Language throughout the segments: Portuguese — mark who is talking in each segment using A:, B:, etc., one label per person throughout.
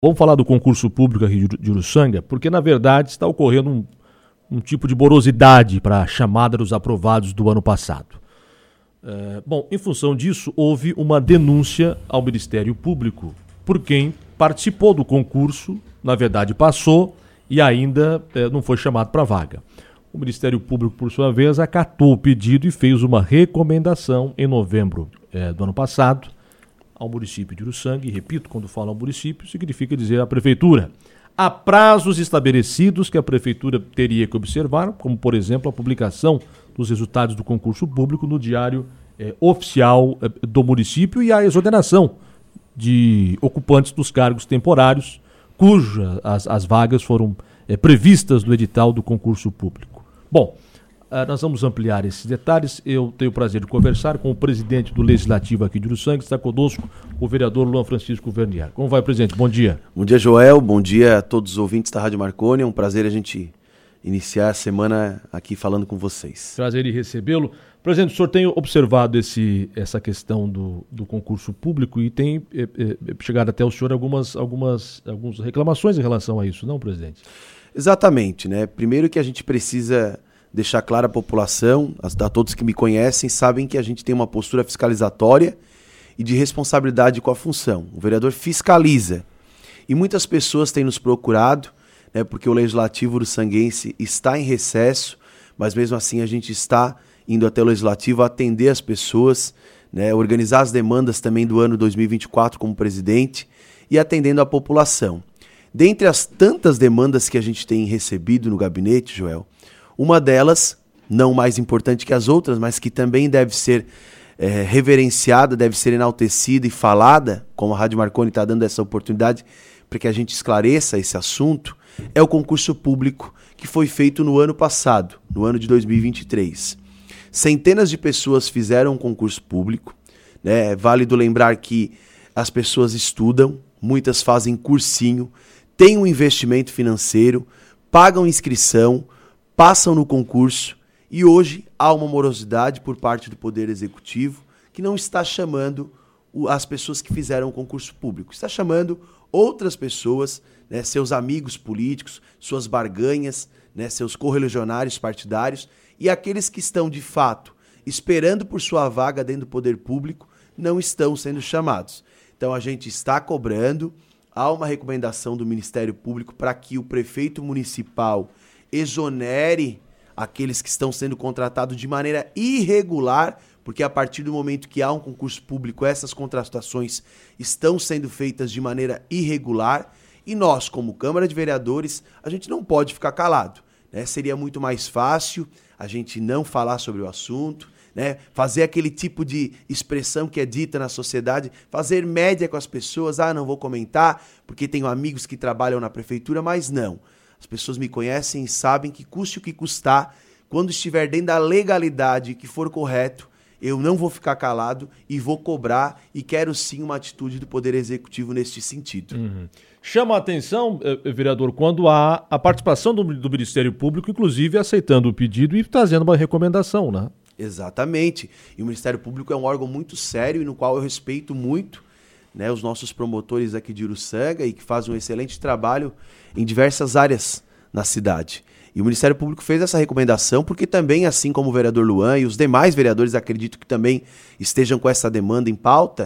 A: Vamos falar do concurso público aqui de Uruçanga, porque na verdade está ocorrendo um tipo de morosidade para a chamada dos aprovados do ano passado. Em função disso, houve uma denúncia ao Ministério Público por quem participou do concurso, na verdade passou e ainda não foi chamado para a vaga. O Ministério Público, por sua vez, acatou o pedido e fez uma recomendação em novembro do ano passado ao município de Uruçanga, e repito, quando falo ao município, significa dizer à prefeitura. Há prazos estabelecidos que a prefeitura teria que observar, como, por exemplo, a publicação dos resultados do concurso público no diário oficial do município e a exoneração de ocupantes dos cargos temporários, cujas as vagas foram previstas no edital do concurso público. Bom, nós vamos ampliar esses detalhes. Eu tenho o prazer de conversar com o presidente do Legislativo aqui de Uruçanga. Está conosco o vereador Luan Francisco Vernier. Como vai, presidente? Bom dia.
B: Bom dia, Joel. Bom dia a todos os ouvintes da Rádio Marconi. É um prazer a gente iniciar a semana aqui falando com vocês.
A: Prazer em recebê-lo. Presidente, o senhor tem observado essa questão do concurso público e tem chegado até o senhor algumas reclamações em relação a isso, não, presidente?
B: Exatamente, né? Primeiro que a gente precisa deixar claro à população, a todos que me conhecem, sabem que a gente tem uma postura fiscalizatória e de responsabilidade com a função. O vereador fiscaliza. E muitas pessoas têm nos procurado, né, porque o Legislativo uruçanguense está em recesso, mas mesmo assim a gente está indo até o Legislativo atender as pessoas, né, organizar as demandas também do ano 2024 como presidente e atendendo a população. Dentre as tantas demandas que a gente tem recebido no gabinete, Joel, uma delas, não mais importante que as outras, mas que também deve ser reverenciada, deve ser enaltecida e falada, como a Rádio Marconi está dando essa oportunidade para que a gente esclareça esse assunto, é o concurso público que foi feito no ano passado, no ano de 2023. Centenas de pessoas fizeram um concurso público, né? É válido lembrar que as pessoas estudam, muitas fazem cursinho, têm um investimento financeiro, pagam inscrição, passam no concurso e hoje há uma morosidade por parte do Poder Executivo que não está chamando as pessoas que fizeram o concurso público, está chamando outras pessoas, né, seus amigos políticos, suas barganhas, né, seus correligionários partidários e aqueles que estão de fato esperando por sua vaga dentro do poder público não estão sendo chamados. Então a gente está cobrando, há uma recomendação do Ministério Público para que o prefeito municipal exonere aqueles que estão sendo contratados de maneira irregular, porque a partir do momento que há um concurso público, essas contratações estão sendo feitas de maneira irregular e nós, como Câmara de Vereadores, a gente não pode ficar calado, né? Seria muito mais fácil a gente não falar sobre o assunto, né? Fazer aquele tipo de expressão que é dita na sociedade, fazer média com as pessoas, não vou comentar porque tenho amigos que trabalham na prefeitura, mas não. As pessoas me conhecem e sabem que custe o que custar, quando estiver dentro da legalidade que for correto, eu não vou ficar calado e vou cobrar e quero sim uma atitude do Poder Executivo neste sentido.
A: Uhum. Chama a atenção, vereador, quando há a participação do Ministério Público, inclusive aceitando o pedido e trazendo uma recomendação, né?
B: Exatamente. E o Ministério Público é um órgão muito sério e no qual eu respeito muito, né, os nossos promotores aqui de Uruçanga e que fazem um excelente trabalho em diversas áreas na cidade. E o Ministério Público fez essa recomendação porque também, assim como o vereador Luan e os demais vereadores, acredito que também estejam com essa demanda em pauta,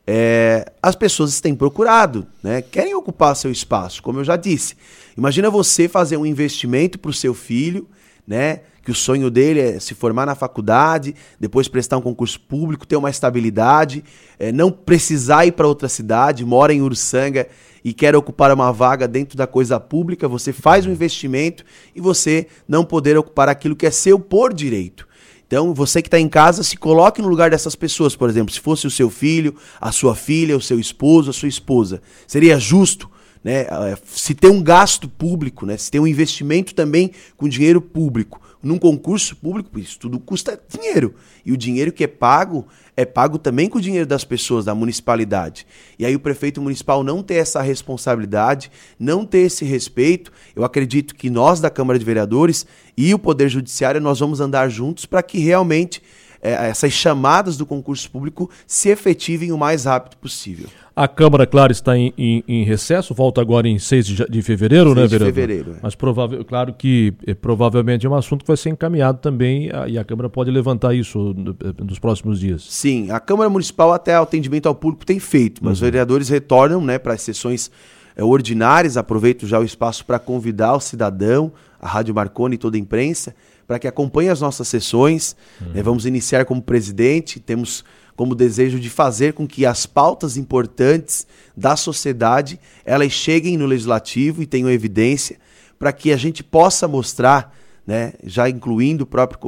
B: as pessoas têm procurado, né, querem ocupar seu espaço, como eu já disse. Imagina você fazer um investimento para o seu filho, né, que o sonho dele é se formar na faculdade, depois prestar um concurso público, ter uma estabilidade, não precisar ir para outra cidade, mora em Uruçanga e quer ocupar uma vaga dentro da coisa pública, você faz um investimento e você não poder ocupar aquilo que é seu por direito. Então, você que está em casa, se coloque no lugar dessas pessoas, por exemplo, se fosse o seu filho, a sua filha, o seu esposo, a sua esposa. Seria justo, né, se tem um gasto público, né, se tem um investimento também com dinheiro público, num concurso público, isso tudo custa dinheiro. E o dinheiro que é pago também com o dinheiro das pessoas, da municipalidade. E aí o prefeito municipal não ter essa responsabilidade, não ter esse respeito, eu acredito que nós da Câmara de Vereadores e o Poder Judiciário, nós vamos andar juntos para que realmente essas chamadas do concurso público se efetivem o mais rápido possível.
A: A Câmara, claro, está em recesso, volta agora em 6 de fevereiro,
B: 6
A: né,
B: de
A: vereador?
B: fevereiro.
A: Mas claro que provavelmente é um assunto que vai ser encaminhado também e a Câmara pode levantar isso nos próximos dias.
B: Sim, a Câmara Municipal até o atendimento ao público tem feito, mas os vereadores retornam, né, para as sessões ordinárias. Aproveito já o espaço para convidar o cidadão, a Rádio Marconi e toda a imprensa, para que acompanhe as nossas sessões. Vamos iniciar como presidente, temos como desejo de fazer com que as pautas importantes da sociedade, elas cheguem no Legislativo e tenham evidência, para que a gente possa mostrar, né, já incluindo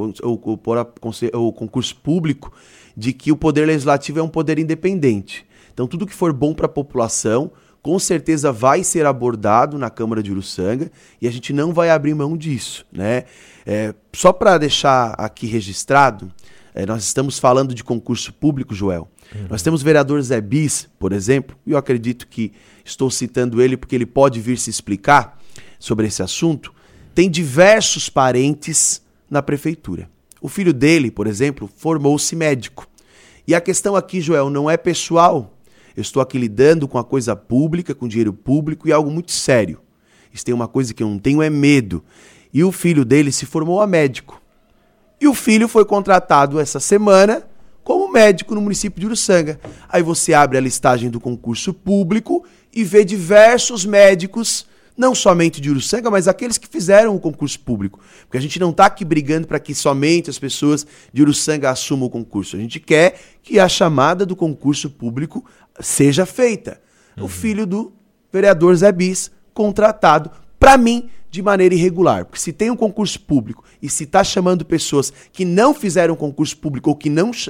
B: o concurso público, de que o Poder Legislativo é um poder independente. Então tudo que for bom para a população, com certeza vai ser abordado na Câmara de Uruçanga e a gente não vai abrir mão disso, né? Só para deixar aqui registrado, nós estamos falando de concurso público, Joel. Nós temos o vereador Zé Bis, por exemplo, e eu acredito que estou citando ele porque ele pode vir se explicar sobre esse assunto. Tem diversos parentes na prefeitura. O filho dele, por exemplo, formou-se médico. E a questão aqui, Joel, não é pessoal. Eu estou aqui lidando com a coisa pública, com dinheiro público e algo muito sério. Isso tem uma coisa que eu não tenho, é medo. E o filho dele se formou a médico. E o filho foi contratado essa semana como médico no município de Uruçanga. Aí você abre a listagem do concurso público e vê diversos médicos, não somente de Uruçanga, mas aqueles que fizeram o concurso público. Porque a gente não está aqui brigando para que somente as pessoas de Uruçanga assumam o concurso. A gente quer que a chamada do concurso público seja feita. O filho do vereador Zé Bis, contratado, para mim, de maneira irregular. Porque se tem um concurso público e se está chamando pessoas que não fizeram concurso público ou que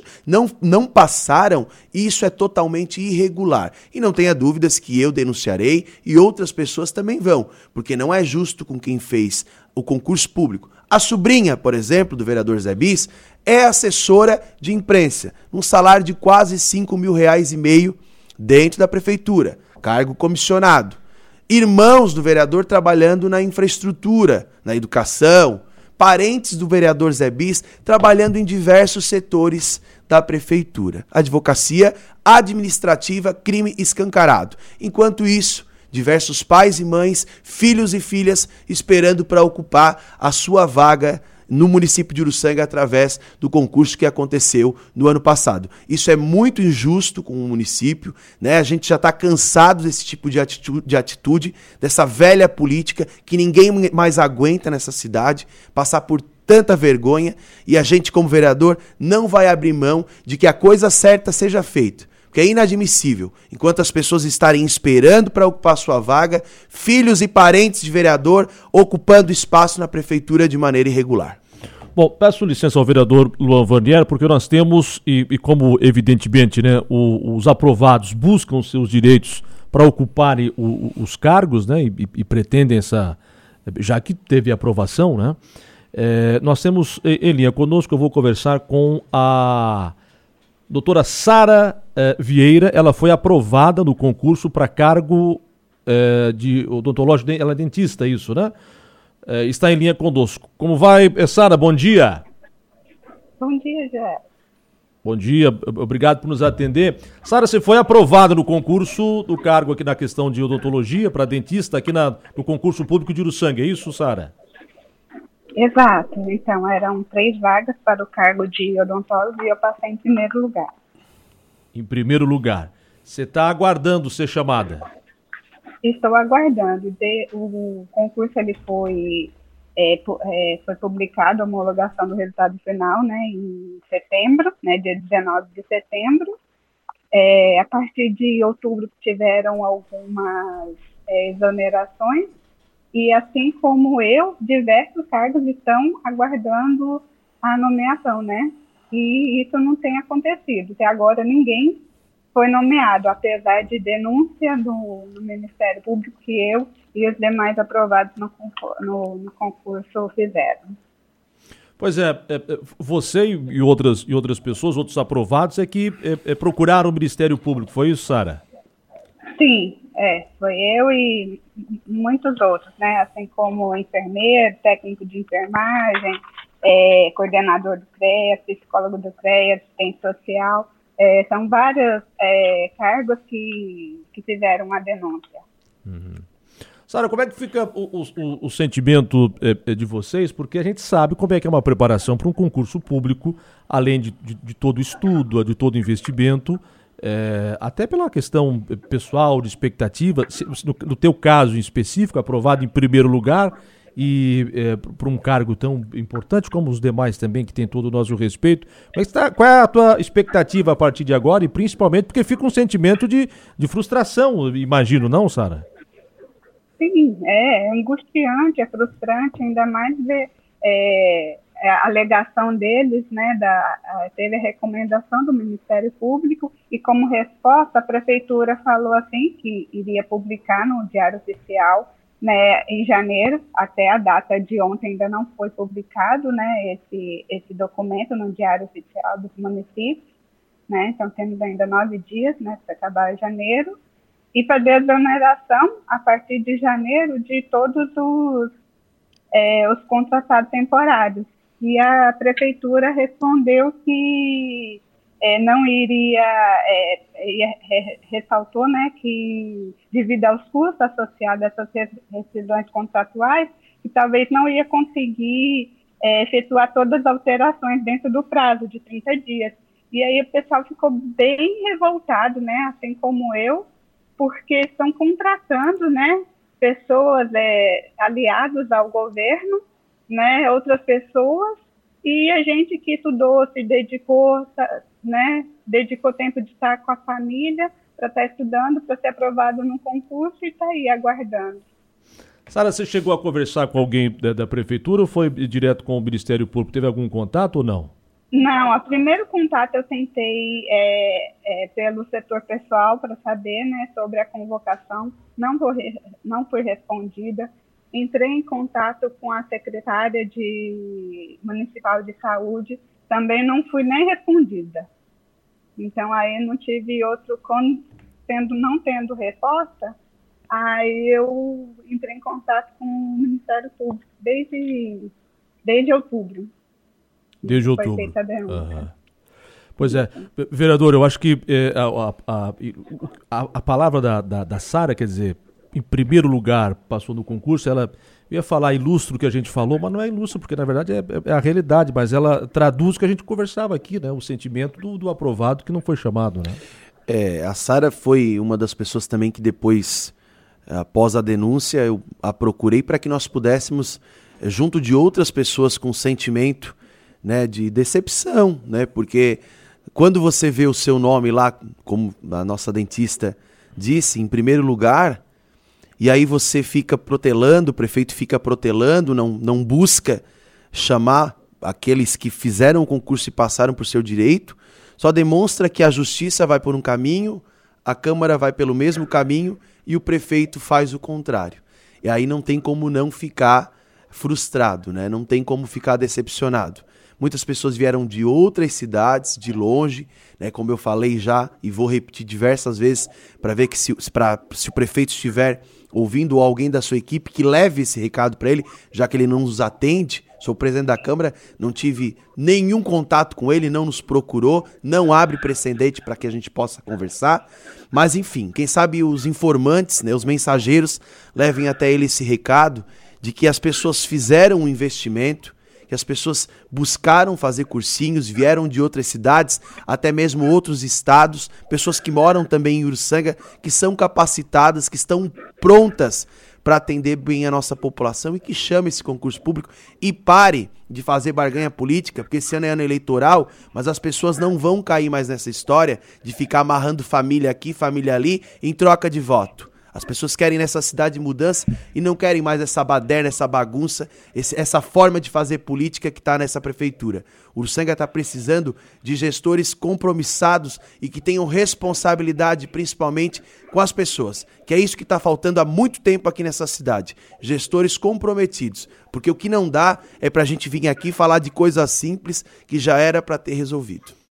B: não passaram, isso é totalmente irregular. E não tenha dúvidas que eu denunciarei e outras pessoas também vão, porque não é justo com quem fez o concurso público. A sobrinha, por exemplo, do vereador Zé Bis, é assessora de imprensa, um salário de quase R$5.500 dentro da prefeitura, cargo comissionado. Irmãos do vereador trabalhando na infraestrutura, na educação, parentes do vereador Zé Bis trabalhando em diversos setores da prefeitura. Advocacia administrativa, crime escancarado. Enquanto isso, diversos pais e mães, filhos e filhas esperando para ocupar a sua vaga no município de Uruçanga através do concurso que aconteceu no ano passado. Isso é muito injusto com o município, né? A gente já está cansado desse tipo de atitude, dessa velha política que ninguém mais aguenta nessa cidade, passar por tanta vergonha, e a gente como vereador não vai abrir mão de que a coisa certa seja feita. Porque é inadmissível, enquanto as pessoas estarem esperando para ocupar sua vaga, filhos e parentes de vereador ocupando espaço na prefeitura de maneira irregular.
A: Bom, peço licença ao vereador Luan Vanier, porque nós temos, e como evidentemente, né, os aprovados buscam seus direitos para ocuparem os cargos, né, e pretendem já que teve aprovação, né, nós temos em linha conosco. Eu vou conversar com a doutora Sara Vieira. Ela foi aprovada no concurso para cargo de odontológico, ela é dentista, isso, né? Está em linha conosco. Como vai, Sara? Bom dia.
C: Bom dia, Jé.
A: Bom dia, obrigado por nos atender. Sara, você foi aprovada no concurso do cargo aqui na questão de odontologia para dentista aqui no concurso público de Uruçanga, é isso, Sara?
C: Exato. Então, eram 3 vagas para o cargo de odontólogo e eu passei em primeiro lugar. Em primeiro lugar.
A: Você está aguardando ser chamada?
C: Estou aguardando. O concurso ele foi publicado a homologação do resultado final, né, em setembro, né, dia 19 de setembro. A partir de outubro tiveram algumas exonerações e, assim como eu, diversos cargos estão aguardando a nomeação, né? E isso não tem acontecido. Até agora ninguém foi nomeado, apesar de denúncia no Ministério Público que eu e os demais aprovados no concurso fizeram.
A: Pois você e outras pessoas, outros aprovados, que procuraram o Ministério Público, foi isso, Sara?
C: Sim, foi eu e muitos outros, né? Assim como enfermeiro, técnico de enfermagem, coordenador do CREA, psicólogo do CREA, assistente social. São vários cargos que fizeram a denúncia.
A: Uhum. Sara, como é que fica o sentimento de vocês? Porque a gente sabe como é que é uma preparação para um concurso público, além de todo estudo, de todo investimento, até pela questão pessoal, de expectativa. No teu caso em específico, aprovado em primeiro lugar, e para um cargo tão importante como os demais também, que tem todo o nosso respeito. Qual é a tua expectativa a partir de agora? E principalmente porque fica um sentimento de frustração, imagino, não, Sara?
C: Sim, é angustiante, é frustrante, ainda mais ver a alegação deles, né, teve a recomendação do Ministério Público e como resposta a Prefeitura falou assim que iria publicar no Diário Oficial, né, em janeiro. Até a data de ontem ainda não foi publicado, né, esse documento no Diário Oficial dos municípios, né, então temos ainda 9 dias, né, para acabar janeiro, e fazer a exoneração a partir de janeiro de todos os contratados temporários. E a Prefeitura respondeu que não iria, ressaltou, né, que devido aos custos associados a essas rescisões contratuais, que talvez não ia conseguir efetuar todas as alterações dentro do prazo de 30 dias. E aí o pessoal ficou bem revoltado, né, assim como eu, porque estão contratando, né, pessoas aliadas ao governo, né, outras pessoas, e a gente que estudou, se dedicou, né, dedicou tempo de estar com a família para estar estudando, para ser aprovado num concurso e está aí aguardando.
A: Sara, você chegou a conversar com alguém da Prefeitura ou foi direto com o Ministério Público? Teve algum contato ou não?
C: Não, o primeiro contato eu tentei pelo setor pessoal para saber, né, sobre a convocação, não fui respondida. Entrei em contato com a secretária municipal de saúde, também não fui nem respondida. Então aí não tive outro, não tendo resposta, aí eu entrei em contato com o Ministério Público desde outubro.
A: Desde outubro. Foi feita a denúncia. Uhum. Pois é, vereador, eu acho que a palavra da Sara, quer dizer, em primeiro lugar, passou no concurso, ela ia falar ilustro que a gente falou, mas não é ilustro, porque na verdade é a realidade, mas ela traduz o que a gente conversava aqui, né? O sentimento do aprovado que não foi chamado, né?
B: A Sara foi uma das pessoas também que depois, após a denúncia, eu a procurei para que nós pudéssemos, junto de outras pessoas com sentimento, né, de decepção, né? Porque quando você vê o seu nome lá, como a nossa dentista disse, em primeiro lugar, e aí você fica protelando, o prefeito fica protelando, não busca chamar aqueles que fizeram o concurso e passaram por seu direito, só demonstra que a justiça vai por um caminho, a Câmara vai pelo mesmo caminho e o prefeito faz o contrário. E aí não tem como não ficar frustrado, né? Não tem como ficar decepcionado. Muitas pessoas vieram de outras cidades, de longe, né, como eu falei já, e vou repetir diversas vezes, para ver que se o prefeito estiver ouvindo ou alguém da sua equipe, que leve esse recado para ele, já que ele não nos atende. Sou presidente da Câmara, não tive nenhum contato com ele, não nos procurou, não abre precedente para que a gente possa conversar. Mas enfim, quem sabe os informantes, né, os mensageiros, levem até ele esse recado de que as pessoas fizeram um investimento, que as pessoas buscaram fazer cursinhos, vieram de outras cidades, até mesmo outros estados, pessoas que moram também em Uruçanga, que são capacitadas, que estão prontas para atender bem a nossa população e que chame esse concurso público e pare de fazer barganha política, porque esse ano é ano eleitoral, mas as pessoas não vão cair mais nessa história de ficar amarrando família aqui, família ali, em troca de voto. As pessoas querem nessa cidade mudança e não querem mais essa baderna, essa bagunça, essa forma de fazer política que está nessa prefeitura. Uruçanga está precisando de gestores compromissados e que tenham responsabilidade principalmente com as pessoas, que é isso que está faltando há muito tempo aqui nessa cidade. Gestores comprometidos, porque o que não dá é para a gente vir aqui falar de coisas simples que já era para ter resolvido.